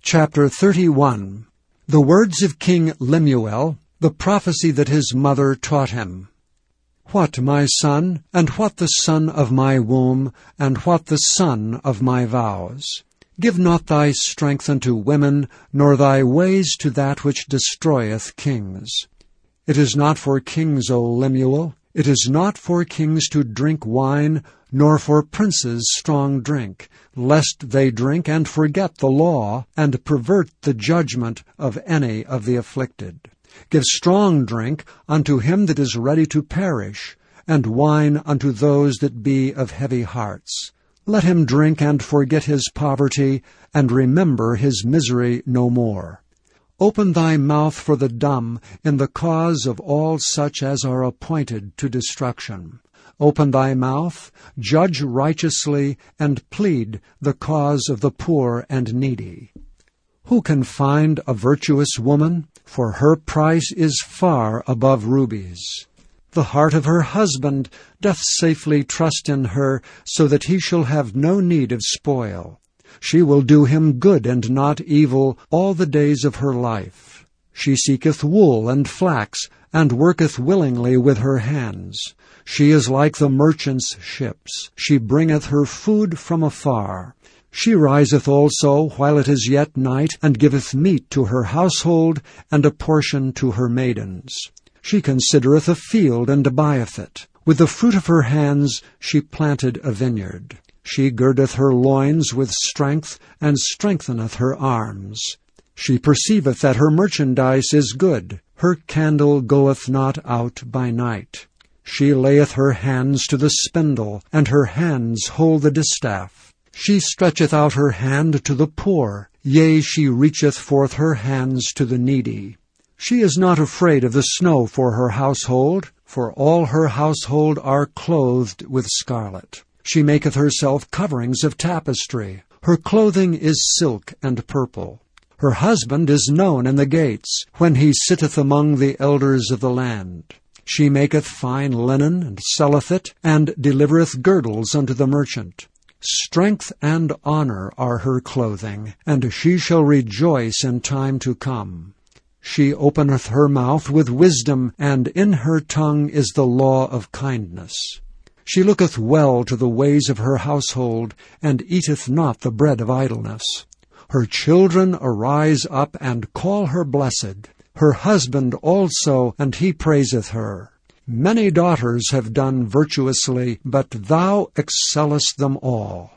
Chapter 31. The words of King Lemuel, the prophecy that his mother taught him. What, my son, and what the son of my womb, and what the son of my vows? Give not thy strength unto women, nor thy ways to that which destroyeth kings. It is not for kings, O Lemuel, it is not for kings to drink wine, nor for princes strong drink, lest they drink and forget the law, and pervert the judgment of any of the afflicted. Give strong drink unto him that is ready to perish, and wine unto those that be of heavy hearts. Let him drink and forget his poverty, and remember his misery no more. Open thy mouth for the dumb in the cause of all such as are appointed to destruction. Open thy mouth, judge righteously, and plead the cause of the poor and needy. Who can find a virtuous woman? For her price is far above rubies. The heart of her husband doth safely trust in her, so that he shall have no need of spoil. She will do him good and not evil all the days of her life. She seeketh wool and flax, and worketh willingly with her hands. She is like the merchant's ships. She bringeth her food from afar. She riseth also while it is yet night, and giveth meat to her household, and a portion to her maidens. She considereth a field, and buyeth it. With the fruit of her hands she planted a vineyard. She girdeth her loins with strength, and strengtheneth her arms. She perceiveth that her merchandise is good. Her candle goeth not out by night. She layeth her hands to the spindle, and her hands hold the distaff. She stretcheth out her hand to the poor, yea, she reacheth forth her hands to the needy. She is not afraid of the snow for her household, for all her household are clothed with scarlet. She maketh herself coverings of tapestry. Her clothing is silk and purple. Her husband is known in the gates, when he sitteth among the elders of the land. She maketh fine linen, and selleth it, and delivereth girdles unto the merchant. Strength and honor are her clothing, and she shall rejoice in time to come. She openeth her mouth with wisdom, and in her tongue is the law of kindness. She looketh well to the ways of her household, and eateth not the bread of idleness. Her children arise up and call her blessed, her husband also, and he praiseth her. Many daughters have done virtuously, but thou excellest them all.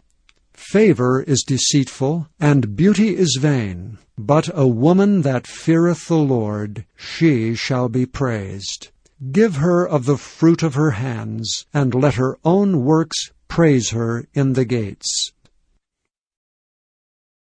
Favor is deceitful, and beauty is vain, but a woman that feareth the Lord, she shall be praised. Give her of the fruit of her hands, and let her own works praise her in the gates.